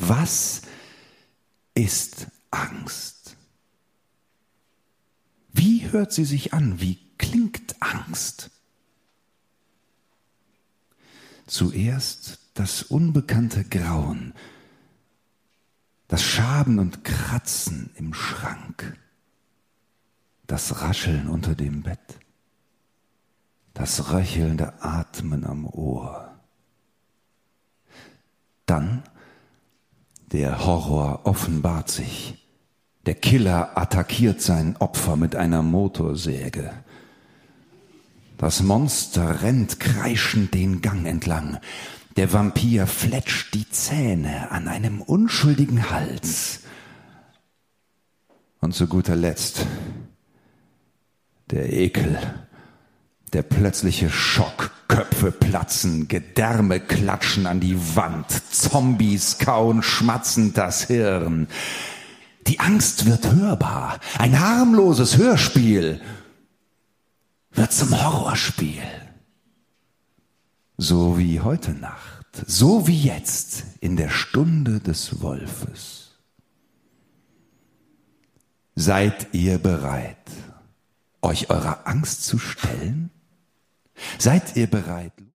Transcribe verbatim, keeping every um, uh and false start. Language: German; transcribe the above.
Was ist Angst? Wie hört sie sich an? Wie klingt Angst? Zuerst das unbekannte Grauen, das Schaben und Kratzen im Schrank, das Rascheln unter dem Bett, das röchelnde Atmen am Ohr. Dann der Horror offenbart sich. Der Killer attackiert sein Opfer mit einer Motorsäge. Das Monster rennt kreischend den Gang entlang. Der Vampir fletscht die Zähne an einem unschuldigen Hals. Und zu guter Letzt der Ekel, der plötzliche Schock. Köpfe platzen, Gedärme klatschen an die Wand, Zombies kauen schmatzend das Hirn. Die Angst wird hörbar. Ein harmloses Hörspiel wird zum Horrorspiel. So wie heute Nacht, so wie jetzt in der Stunde des Wolfes. Seid ihr bereit, euch eurer Angst zu stellen? Seid ihr bereit?